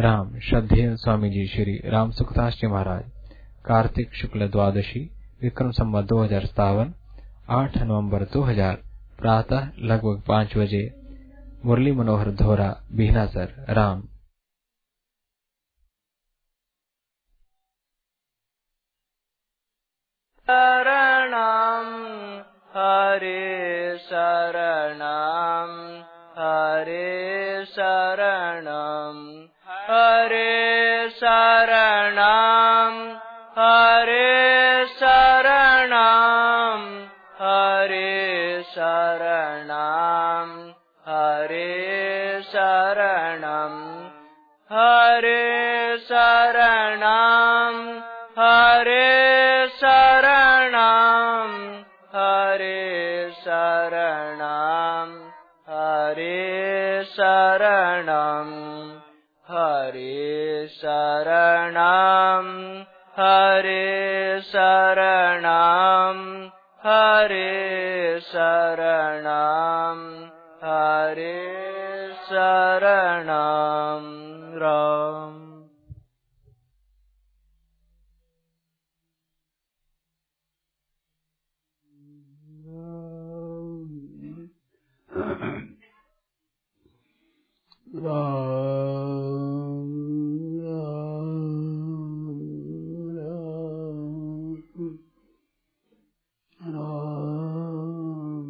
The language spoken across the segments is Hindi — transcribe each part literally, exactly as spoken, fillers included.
राम। श्रद्धेय स्वामी जी श्री राम सुखदास जी महाराज। कार्तिक शुक्ल द्वादशी, विक्रम संवत दो हजार सतावन, आठ नवंबर दो हजार, प्रातः लगभग पाँच बजे, मुरली मनोहर धोरा, बीहनासर। राम। शरणं हरे शरणं हरे शरणं हरे शरणं हरे शरणं हरे शरणं हरे शरणं हरे शरणं हरे शरणं हरे शरणं हरे शरणं हरे शरणं हरे शरणं हरे शरणं हरे शरणं राम। राम राम राम राम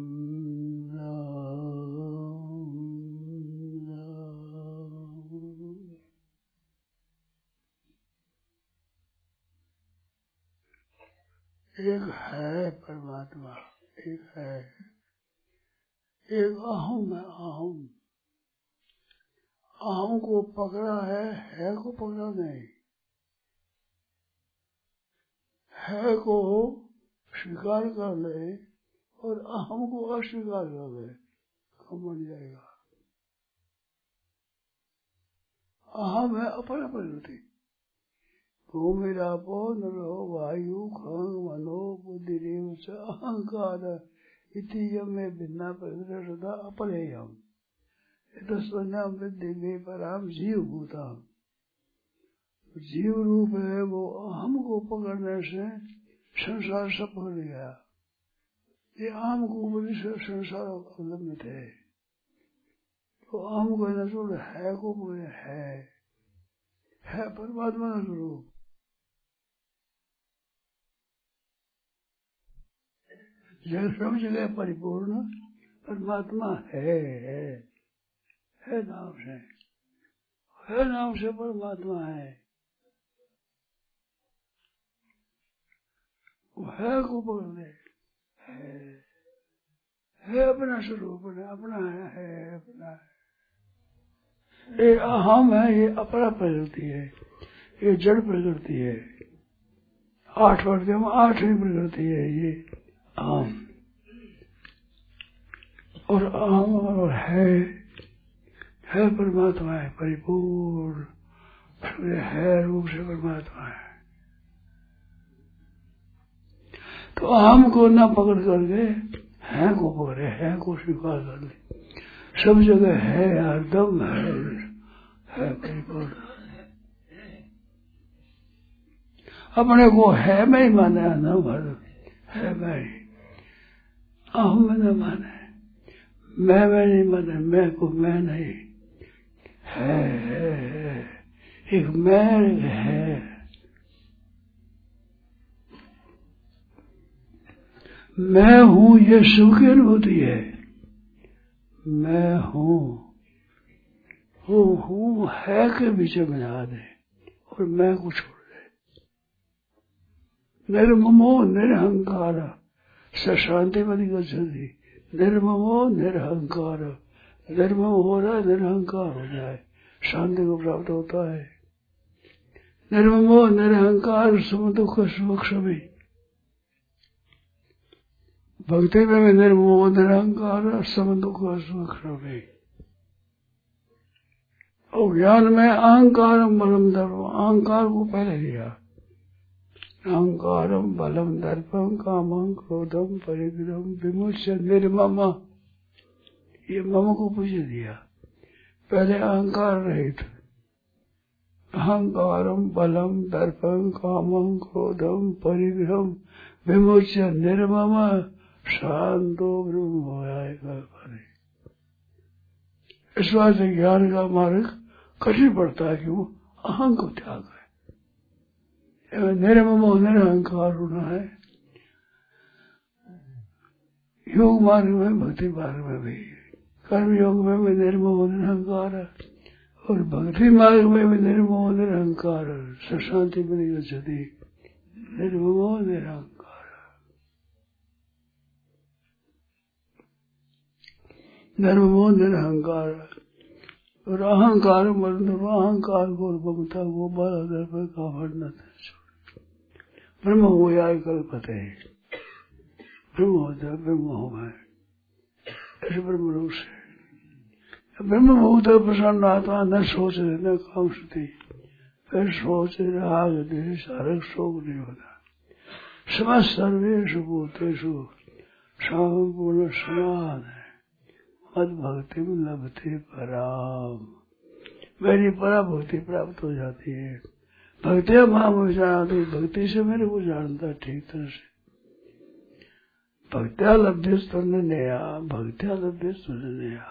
राम। एक है परमात्मा, एक है, एक अहम है। अहम अहम को पकड़ा है, है को पकड़ा नहीं। है को स्वीकार कर ले और अहम को अस्वीकार कर ले, कम बन जाएगा। अहम है अपना प्रकृति। भूमि रापो नरो वायु खंग मनो बुद्धि रेव च अहंकार इति यमे भिन्ना प्रकृति सदा अपरेयम इतस्वन्याम विद्धि में पराम जीव भूता। जीव रूप है वो अहम को पकड़ने से संसार सब पकड़ गया। ये अहम को बड़ी से संसार अवलंबित है। तो अहम को न छोड़ है को बोले है, है परमात्मा का स्वरूप। जब सब जगह परिपूर्ण परमात्मा है, है है नाम से, है नाम से परमात्मा है। वो है को पकड़ ले, है है अपना स्वरूप, अपना है, है अपना है। ये अहम है, ये अपरा प्रकृति है, ये जड़ प्रकृति है। आठ प्रकृति में आठवीं प्रकृति है ये अहम। और अहम और है है परमात्मा है, परिपूर्ण है रूप से परमात्मा है। तो अहम को न पकड़ करके है को पकड़े, है को स्वीकार कर ले। सब जगह है, हरदम है, है परिपूर्ण। अपने को है में ही माने, न भर है मैं ही। अहम में न माने, मैं में नहीं माने, मैं को मैं नहीं। है, है, है एक मैं है। मैं हूँ ये सुख की अनुभूति है। मैं हूँ वो हूँ है के बीच में आ दे और मैं को छोड़ दे। निर्ममो निरहंकार शांति वाली गति। निर्ममो निरहंकार, निर्मम हो रहा है, निरहंकार हो जाए, शांति को प्राप्त होता है। निर्ममो निरहंकार सम दुख सुख सभी। भक्ति में निर्ममो निरहंकार सम दुख सुख सभी। और ज्ञान में अहंकारम बलम दर्पम, अहंकार को पहले लिया। अहंकारम बलम दर्पम कामं क्रोधम परिग्रहम विमुच्य निर्मम, ये मम को पूछ दिया। पहले अहंकार रहित, अहंकारम बलम दर्पम कामम क्रोधम परिग्रहम विमोच्य निर्मम शांतो ब्रह्म होएगा। इस बात से ज्ञान का मार्ग कठिन पड़ता है कि वो अहंग को त्याग है, निर्मम निरहंकार होना है। योग मार्ग में, भक्ति मार्ग में भी, कर्म योग में भी निर्मम निरहंकार है और भक्ति मार्ग में भी निर्मम निरहंकार है। शांति बनी गति निर्मम निरहंकार, निर्मम निरहंकार और अहंकार मतलब अहंकार को और ममता को बड़ा दर्प का भरना ब्रह्म हो या कल्पते ब्रह्म होता ब्रह्म हो गए ऐसे ब्रह्म रूप से ब्रह्म भूत प्रसन्न आत्मा न सोच रहे न कांक्षती, फिर सोच राग द्वेष हरक शोक नहीं होता। समस्त सर्वेषु भूतेषु संपूर्ण समान है। मद भक्ति में लभते पराम, मेरी परा भक्ति प्राप्त हो जाती है। भक्तिया माम जानती, भक्ति से मेरे को जानता ठीक तरह से। भक्त्या लब्धे नया, भक्त्या लब्धे नया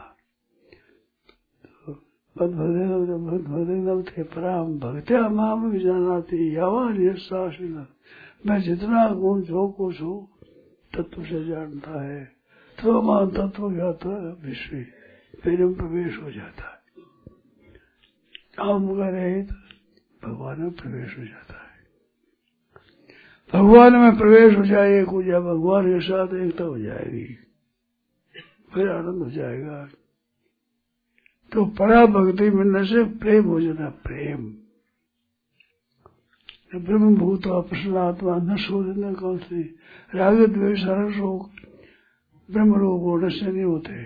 मद भक्ति लभते पराम, भक्त्या माम जानती यावान ये शासन। मैं जितना गुण जो कुछ हूँ तत्व से जानता है, तो मान तत्व ज्ञाता विश्व फिर प्रवेश हो जाता है। हम रहे तो भगवान में प्रवेश हो जाता है। भगवान में प्रवेश हो जाए पूजा भगवान के साथ एकता हो जाएगी, फिर आनंद हो जाएगा। तो परा भक्ति मिलने से प्रेम हो जाता, प्रेम ब्रह्म भूत प्रसन्न आत्मा न शोध न कौन से राग द्वेष हर शोक ब्रह्म रोग होने से नहीं होते,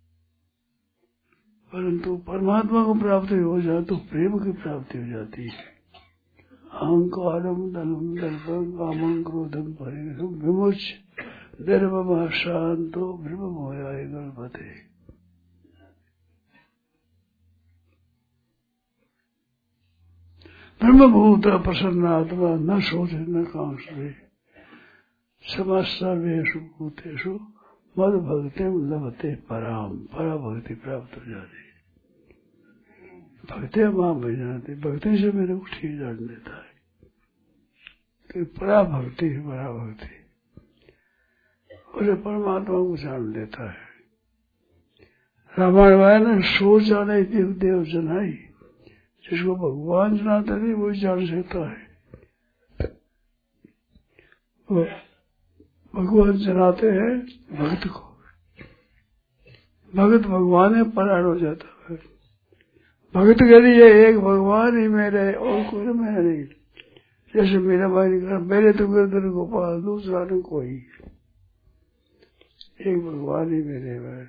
परंतु परमात्मा को प्राप्ति हो जाए तो प्रेम की प्राप्ति हो जाती है। अहंकारम दलम दर्पम कामं क्रोधम परिग्रहम विमुच्य निर्मम शांतो ब्रह्म होयाय गणपते। ब्रह्मभूत प्रसन्न आत्मा न सोचे न कांक्षते, समस्त सर्वेषु भूतेषु मद भक्ति लभते पराम, परा भक्ति प्राप्त हो जाती। भक्ति मां बन जाती, भक्ति से मेरे को ठीक जान देता है कि परा भक्ति है, परा भक्ति उसे परमात्मा को जान देता है। रामायण ने सोच जाने देव देव जनाई, जिसको भगवान जनाते नहीं वो जान सकता है। वो भगवान जनाते हैं भक्त को, भक्त भगवान में परायण हो जाता है। भक्त के लिए एक भगवान ही मेरे और कोई मेरा नहीं। जैसे मेरा भाई कर मेरे तो गिरधर गोपाल, दूसरा नहीं कोई, एक भगवान ही मेरे मेरे,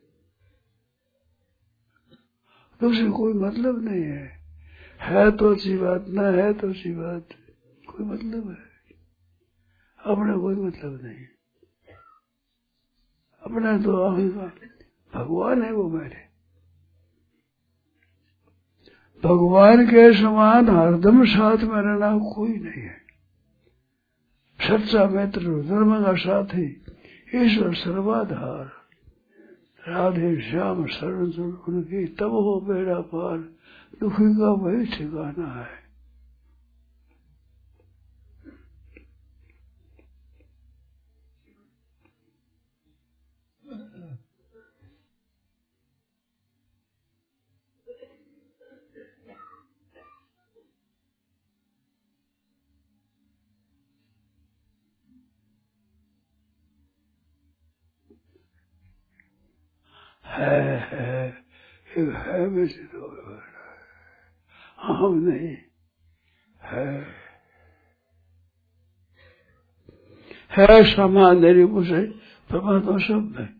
दूसरी कोई मतलब नहीं है। है तो अच्छी बात, न है तो अच्छी बात, कोई मतलब है अपना, कोई मतलब नहीं। अपना तो अहंकार भगवान है वो मेरे, भगवान के समान हरदम साथ में रहना कोई नहीं है। सच्चा मित्र धर्म का साथी ईश्वर सर्वाधार, राधे श्याम शरण उनकी तब हो बेड़ा पार, दुखी का वही ठिकाना है। है है एक है में सिद्ध हो गया, हम नहीं है। है समान रूप से परमात्मा सब में,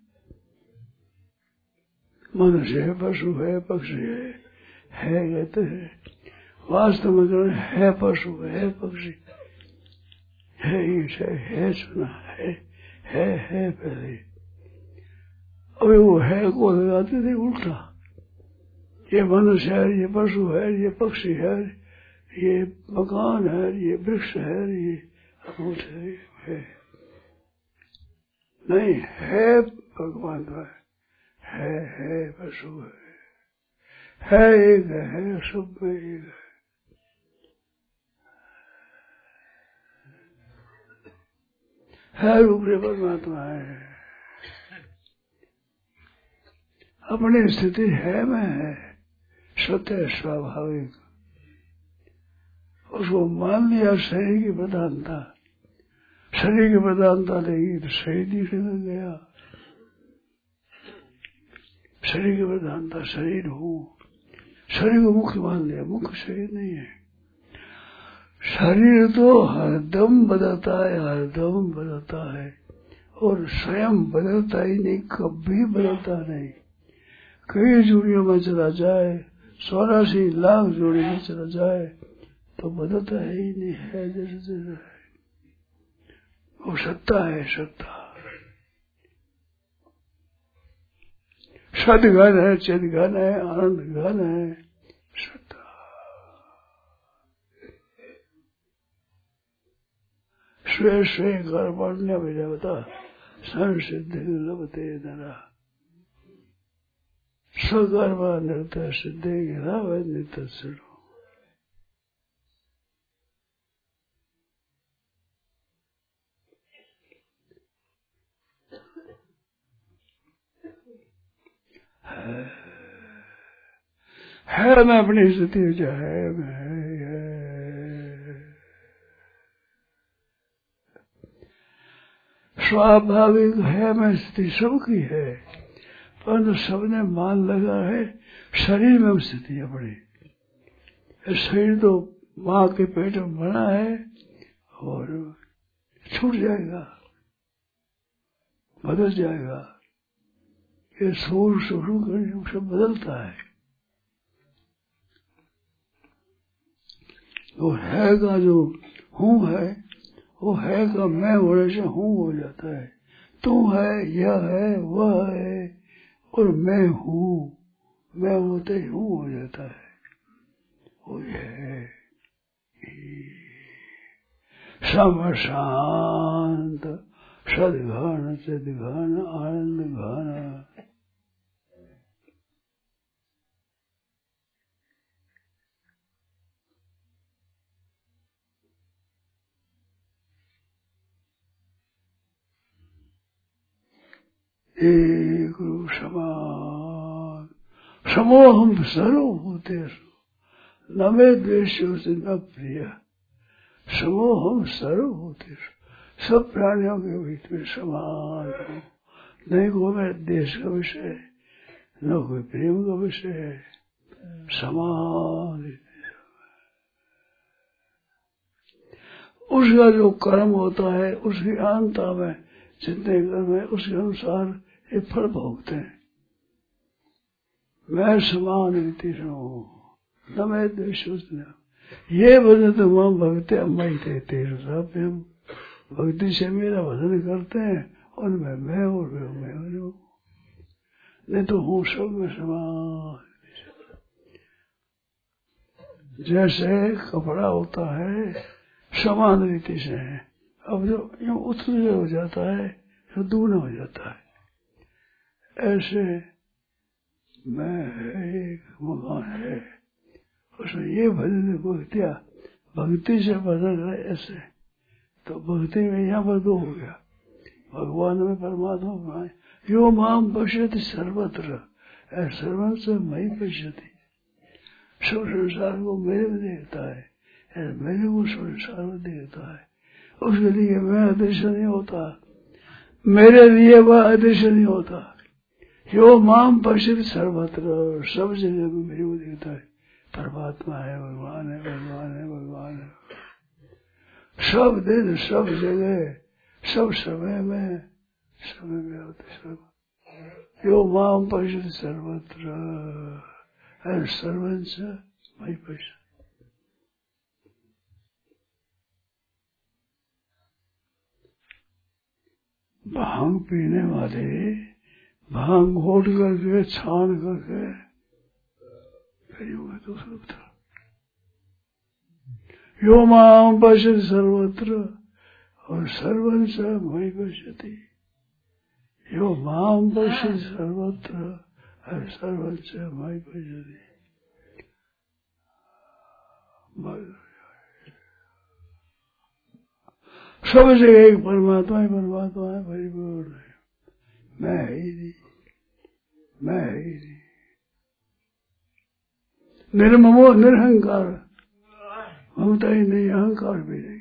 मनुष्य है, पशु है, पक्षी है, है कहते हैं। वास्तव में है पशु है, पक्षी है, ईट है, है सुना है, है है पहले। अभी वो है को लगाते थे उल्टा, ये मनुष्य है, ये पशु है, ये पक्षी है, ये मकान है, ये वृक्ष है, ये अमूल है, है नहीं है भगवान का है, है पशु है, है एक है, सब में एक है। है रूपरे परमात्मा है, अपनी स्थिति है में है, सत्य स्वाभाविक। उसको मान लिया शरीर की प्रधानता, शरीर की प्रधानता देगी तो शरीर दिखने गया। शरीर की प्रधानता शरीर हूँ, शरीर को मुख्य मान लिया, मुख्य शरीर नहीं है। शरीर तो हरदम बदलता है, हरदम बदलता है, और स्वयं बदलता ही नहीं, कभी बदलता नहीं। कई जोड़ियों में चला जाए, चौरासी लाख जोड़ी में चला जाए तो बदलता है ही नहीं, है जैसे जैसे है। वो सत्ता है, सत्ता सद घन है, चिद घन है, आनंद घन है, सत्ता। स्वे स्वे कर्मण्य विधवता संसिद्धि लभते नरा स्वकर्म नृत सिद्धि गिरा वह नित्य सुनो। है मैं अपनी स्थिति जो है मैं है। स्वाभाविक है मैं स्थिति सबकी है, परंतु सबने मान लगा है शरीर में स्थिति अपनी। शरीर तो माँ के पेट में बना है और छूट जाएगा, बदल जाएगा। ये सूर शुरू करने से बदलता है। वो है का जो हूँ है, वो है का मैं होने से हूँ हो जाता है। तू है, यह है, वह है, और मैं हूँ, मैं होते ही हूँ हो जाता है। वो है सम शांत सदघन सदघन आनंद घन। एक रूप समान समोहम सर्वभूतेषु न मे द्वेष्योऽस्ति न प्रिय। समोहम सर्वभूतेषु, सब प्राणियों के बीच में समान हूँ। नहीं कोई मेरे देश का विषय, न कोई प्रेम का विषय है, समान। उसका जो कर्म होता है उसकी अंतता में जितने कर्म है उसके अनुसार ये फल भोगते हैं। मैं समान रीति से हूँ, न मैं द्वेष। ये भजन तो वहाँ भगते अम्माई थे तेरह साहब हम भक्ति से मेरा भजन करते हैं, उनमें मैं और मैं हूँ, नहीं तो हूँ सब में समान। जैसे कपड़ा होता है समान रीति से है, अब जो यूँ उथल हो जाता है तो दूना हो जाता है। ऐसे मैं एक मकान है, उसमें ये भजन भक्तिया भक्ति से भजन है ऐसे, तो भक्ति में यहाँ पर दो हो गया, भगवान में परमात्मा में। यो माम पश्यति सर्वत्र, सर्वत्र से मई पश्यति, सब संसार को मेरे में देखता है, मेरे को संसार में देखता है। उसके लिए मैं अदृश्य नहीं होता, मेरे लिए वह अदृश्य नहीं होता। यो माम पश्यति सर्वत्र, सब जगह में मेरे को देखता है। परमात्मा है, भगवान है, भगवान है, भगवान है, सब दिन सब जगह सब समय में, समय में होते सब। यो माम पश्यति सर्वत्र एंड सर्वंच मई पश्यति। भांग पीने वाले भांग घोट करके छान करके फिर दूसरा बता। यो माम पश्यति सर्वत्र और सर्वं च मयि पश्यति। यो माम पश्यति सर्वत्र और सर्वं च मयि पश्यति। सब जगह एक परमात्मा ही परमात्मा है, परिपूर्ण है। मैं ही नहीं, मैं ही नहीं। निर्ममो निरहंकार, ममता ही नहीं, अहंकार भी नहीं।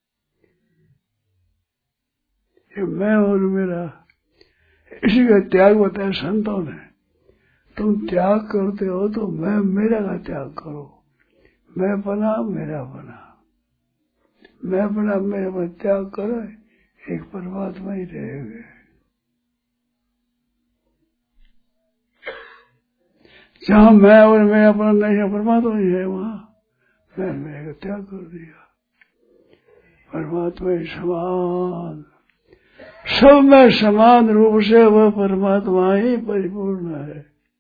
ये मैं और मेरा, इसी का त्याग बताया संतों ने। तुम त्याग करते हो तो मैं मेरा का त्याग करो। मैं बना मेरा बना, मैं बना मेरा बना त्याग करो, एक परमात्मा ही रहेगा। जहाँ मैं और मेरा अपना नहीं है, परमात्मा ही है, वहाँ मैं मेरे का त्याग कर दिया। परमात्मा ही समान, सब में समान रूप से वह परमात्मा ही परिपूर्ण है।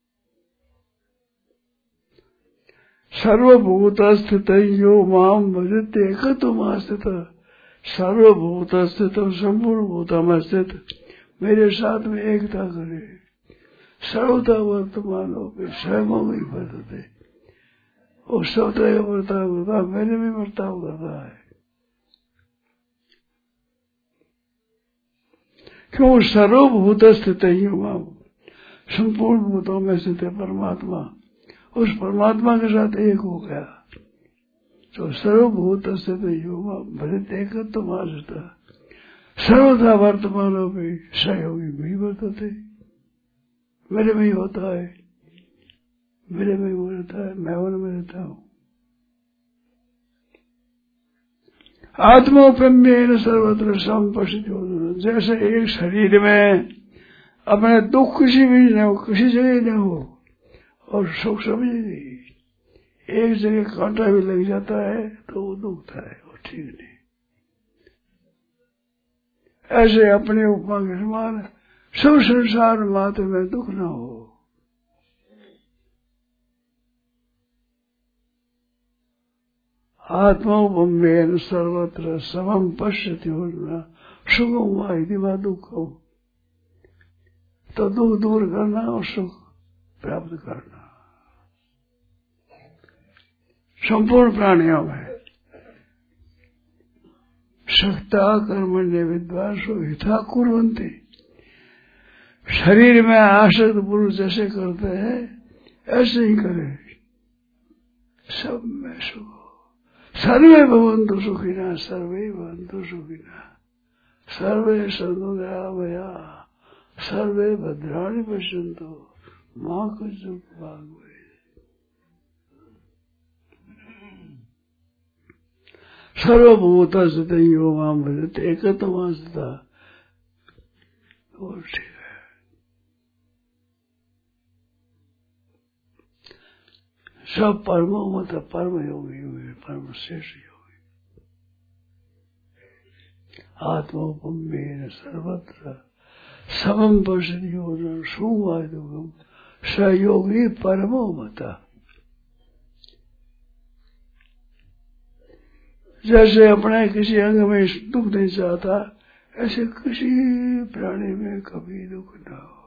सर्वभूत स्थित यो माम भजते एकत्वम स्थित, सर्वभूत स्थित संपूर्ण भूतम स्थित मेरे साथ में एकता करे। सर्वथा वर्तमान हो गए स्वयं ही बदलते, वो सबता बर्ताव करता, मैंने भी बर्ताव करता है। क्यों? सर्वभूत स्थित ही माम, संपूर्ण भूतों में स्थित है परमात्मा, उस परमात्मा के साथ एक हो गया तो सर्वभूत स्थित युवा भरत एकत्व मानता, सर्वथा वर्तमानों में सहयोगी भी वर्तते। मेरे में ही होता है, मेरे में ही रहता है, मैं उनमें रहता हूँ। आत्मोपम्येन सर्वत्र संपश्यति, जैसे एक शरीर में अपने दुख किसी भी न हो, किसी जगह न हो और सुख समझ नहीं, एक जगह कांटा भी लग जाता है तो वो दुखता है, वो ठीक नहीं। ऐसे अपने उपमा के समान सब संसार मात्र में दुख न हो। आत्मोपम्येन सर्वत्र समम पश्यति होना, सुखम वा यदि वा दुखम, तो दुख दूर करना और सुख प्राप्त करना। संपूर्ण प्राणियों में शक्ता कर्मण्य विद्वांसो हिता कुर्वन्ति, शरीर में आसक्त पुरुष जैसे करते हैं ऐसे ही करें, सब में सुख। सर्वे भवन्तु सुखिनः, सर्वे भवन्तु सुखिनः, सर्वे सन्तु निरामया, सर्वे भद्राणि पश्यन्तु मां कश्चित् भाग भवेत्। सर्वभूत स्थित यो मां भजते एकत्वम स्थित, और ठीक है। सब परमो मतलब परम योगी हुए, परम श्रेष्ठ योगी। आत्मोपम्येन सर्वत्र समम पश्यति योजन सुवायुगम सहयोगी परमो मता। जैसे अपने किसी अंग में दुख नहीं चाहता, ऐसे किसी प्राणी में कभी दुख न हो।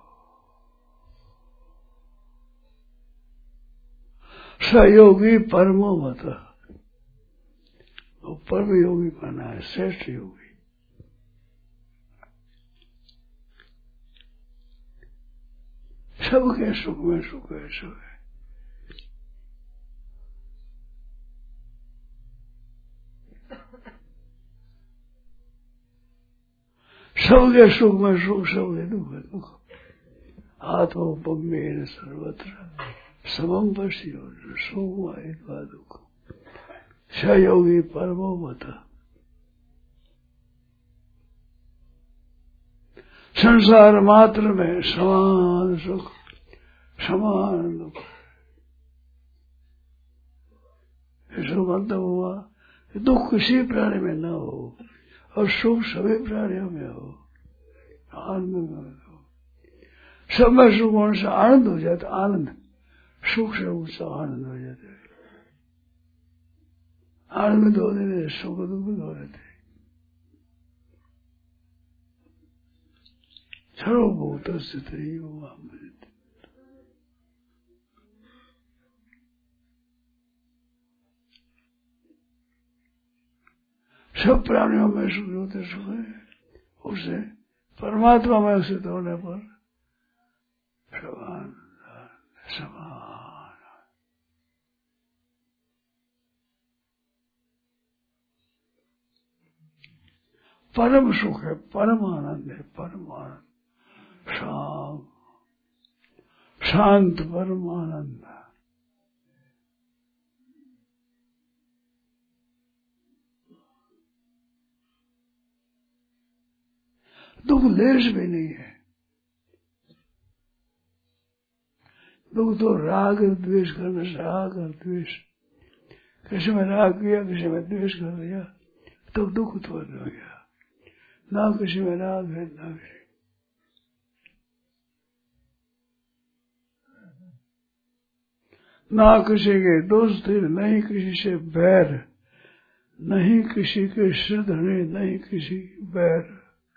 सहयोगी परमो मत, वो परम योगी बना है, श्रेष्ठ योगी। सबके सुख में सुख है, सुख है। सबके सुख में सुख, सबके दुख में दुख। आत्मोपम्येन सर्वत्र समम पश्यति सुखम दुख, सहयोगी परमो मत। संसार मात्र में समान सुख समान दुख, ऐसा मतलब हुआ दुख किसी प्राणी में न हो और सुख सभी प्राणियों में हो, आनंद में हो। सब में सुख होने से आनंद हो जाता, आनंद सुख से ऊंचा आनंद हो जाता है। आनंद में दो दिन सुख दुख में दो रहते सर्वभूत स्थित सब प्राणियों में सुख होते सुख है उसे परमात्मा में स्थित होने पर समान समान परम सुख है परम आनंद है परम आनंद शांत शांत परम आनंद दुख लेश भी नहीं है दुख तो राग और द्वेष करने से राग और द्वेष किसी में राग किया किसी में द्वेष कर दिया तो दुख उत्पन्न हो गया ना किसी में राग है ना किसी ना किसी के दोस्त नहीं किसी से बैर नहीं किसी के सिर धने नहीं किसी बैर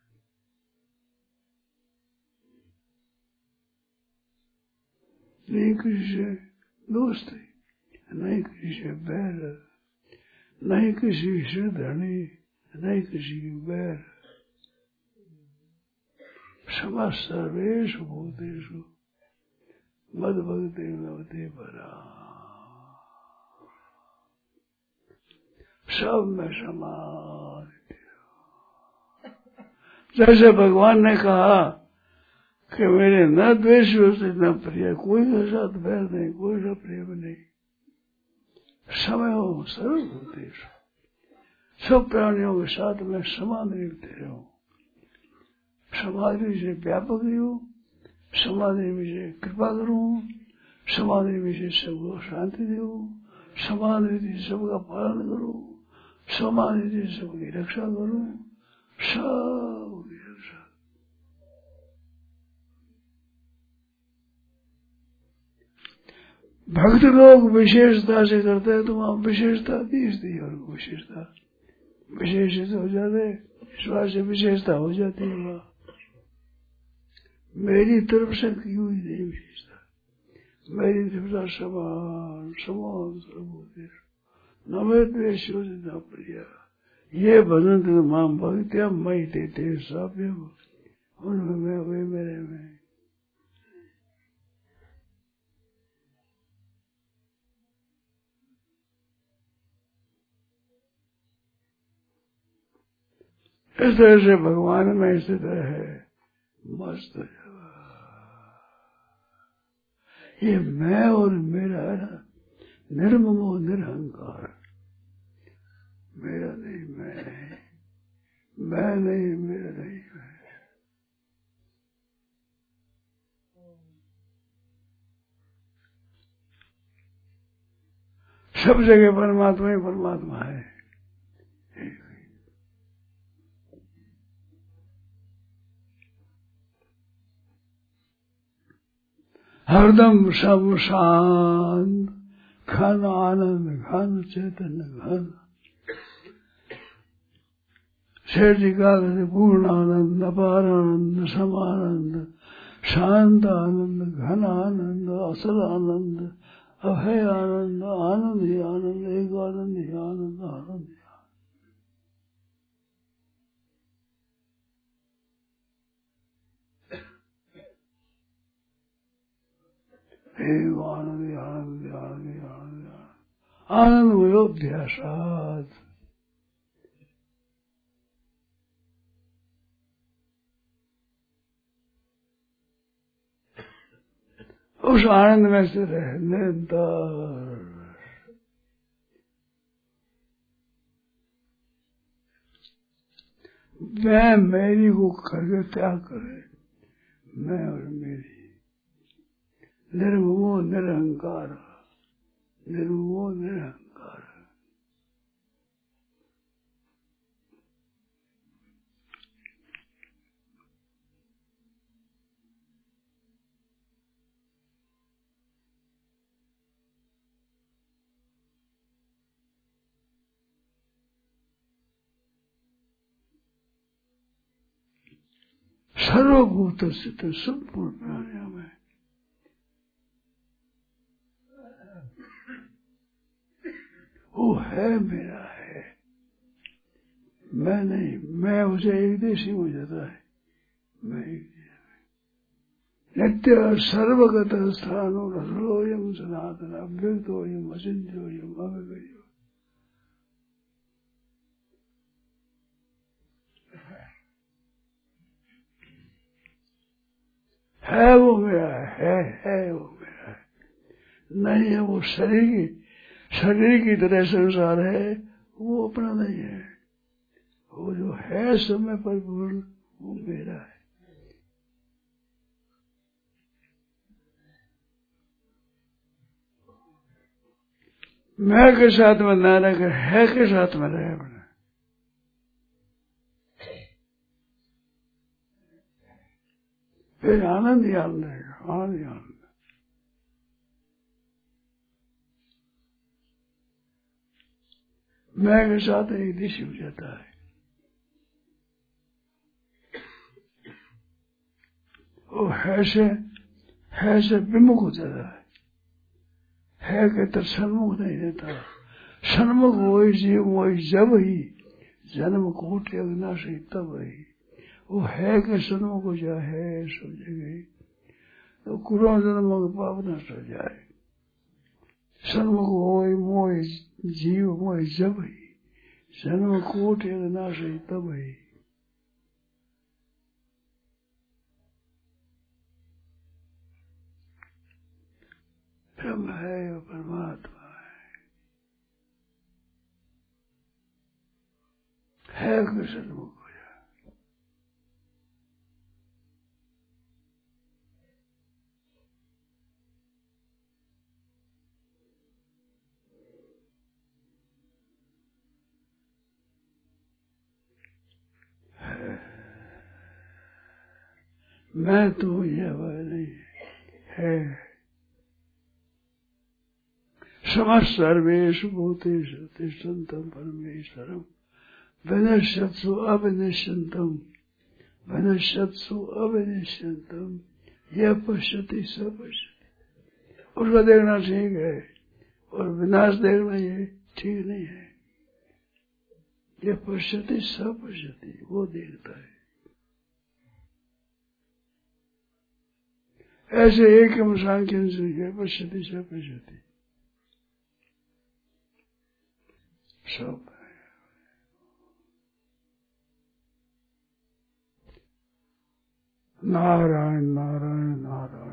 नहीं किसी से दोस्ती नहीं किसी से बैर नहीं किसी से धनी नहीं किसी की बैर समस्त सर्वेषु भूतेषु मद भक्ति लभते परा सब में समान जैसे भगवान ने कहा कि मेरे न द्वेष से न प्रिय कोई के साथ बैर नहीं कोई सा प्रेम नहीं समय हो सर्वभूतेषु सब प्राणियों के साथ में समान रहते रहो समाधि से व्यापक ही हो समाधि में से कृपा करूं समाधि में से सबको शांति दो समाधि से सबका पालन करूं समाधि से सबकी रक्षा करूं सबकी रक्षा भक्त लोग विशेषता से करते हैं तो वहां विशेषता दीज दी और विशेषता विशेषित हो जाते इस बात से विशेषता हो जाती है वहां मेरी तरफ से की हुई नहीं विशेषता मेरी तरफ से समान समान सर्वभूतेषु न मैं द्वेष न प्रिय ये भजन तो मां भक्त्या मई देते सभ्य उनमें मैं वे मेरे में इस तरह से भगवान में स्थित है मस्त ये मैं और मेरा है ना निर्ममो निरहंकार मेरा नहीं मैं नहीं मैं नहीं मेरा नहीं मैं सब जगह परमात्मा ही परमात्मा है हरदम सब शांत घन आनंद घन चैतन्य घन शेर जी का पूर्ण आनंद अपार आनंद समानंद शांत आनंद घन आनंद असल आनंद अभय आनंद आनंद ही आनंद एक आनंद ही आनंद आनंद ही एक आनंद आनंद आनंद आनंद आनंद वयोध्यासात उस आनंद में से रहे निरंतर मैं मेरी को करके त्याग करे मैं और मेरी निर्ममो निरहंकार निर्ममो निरहंकार सर्वभूत स्थित संपूर्ण प्राणायाम है। वो है मेरा है, मैं नहीं। मैं उसे एक देशी हो जाता है, मैं एक नित्य सर्वगत स्थानो रसोयम सनातन अव्यक्तोयम अचिंत्योयम अव्यक्तो। है वो मेरा है, है वो मेरा है, नहीं है वो शरीर की शरीर की तरह संसार है, वो अपना नहीं है। वो जो है समय पर पूर्ण, वो मेरा है। मैं के साथ में न रह, है के साथ में रहे अपने। फिर आनंद ही आनंद रहेगा, आनंद ही आनंद। मैं के साथ एक दिशा हो जाता है। वो है से है से विमुख हो जाता है, है के तर सन्मुख नहीं रहता। सन्मुख वही जीव वही जब ही जन्म कोटि अविनाशी तब ही। वो है के सन्मुख हो जाए, है समझे गई तो कुरों जन्म के पाप नष्ट हो जाए। सन्मुख वही मोह जीव मोह जब ही जन्म कोटि अविनाशी तब ही। ब्रह्म है वो परमात्मा है, है के सन्मुख हो जाए। मैं तो यह वह नहीं है। समस्त सर्वेषु भूतेषु तिष्ठन्तं परमेश्वरं विनश्यत्सु अविनश्यन्तं विनश्यत्सु अविनश्यन्तं यह पश्यति स पश्यति। उसका देखना ठीक है और विनाश देखना ये ठीक नहीं है। यह पश्यति स पश्यति, वो देखता है। ऐसे एक हम सांख्यन से पश्यति स पश्यति सब। नारायण नारायण नारायण।